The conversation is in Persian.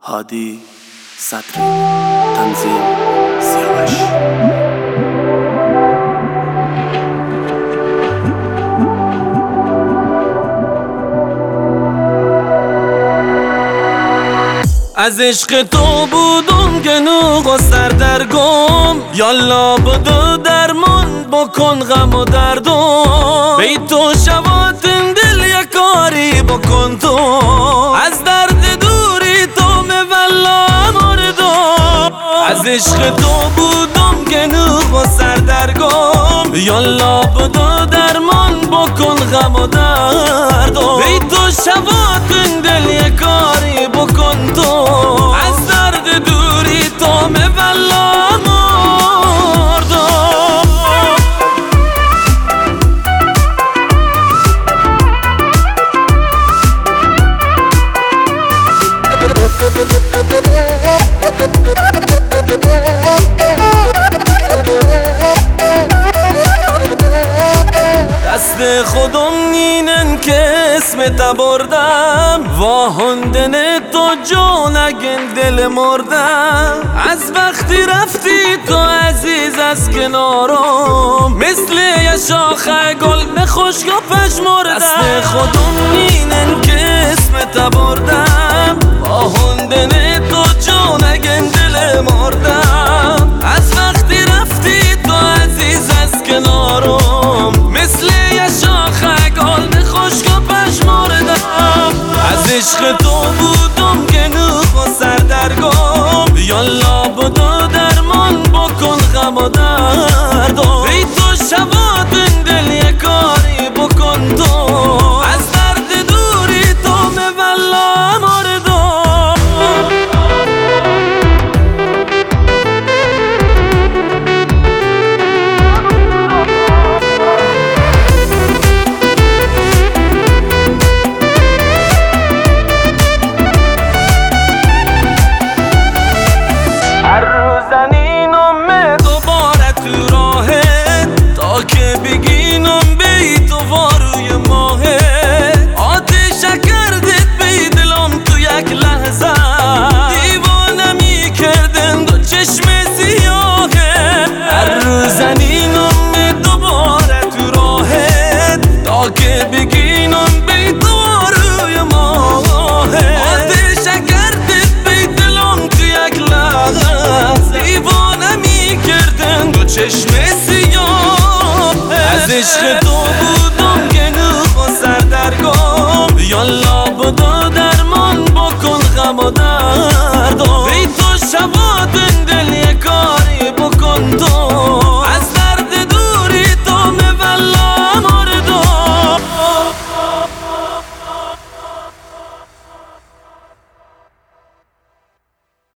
هادی صدری تنظیم سیاوش. از عشق تو بودم گنوق و سردرگم، یالا بدو درمان بکن غم و دردم. بی تو شواتن دل یک کاری بکن تو، از درد دوری تو میولا مردم. از عشق تو بودم گنوق و سردرگم، یالا بدو درمان بکن غم و دردم. بی تو شواتن دل یک کاری بکن تو، از درد دوری تو میولا مردم. دست خودم نینن که اسمت بردم، واهندن تو جانگن دل مردم. از وقتی رفتی تو عزیز از کنارم، مثل یه شاخه گل به خشک و پشمردم. دست خودم نینن که اسمت بردم، واهندن تو جانگن دل مردم. از وقتی رفتی تو عزیز از کنارم، مثل یه شاخه گل به خشک و پشمردم. از عشق تو بودم گنوق و سردرگم، یالا بدو درمان بکن غم و دردم. بی تو شواتن دل یک کاری بکن تو، از درد دوری تو میولا مردم. هر روزنینم دوباره تو راهت، تا که بگینم بی تو واروی ماهت. آتش کردت بی دلم تو یک لحظه، دیوانه می کردن دو چشم سیاهت. هر روزنینم دوباره تو راهت، تا که بگینم بی تو واروی ماهت. آتش کردت بی دلم تو یک لحظه، دیوانه می کردن دو چشم سیاه. از عشق تو بودم گنوق و سردرگم، یالا بدو درمان بکن غم و دردم.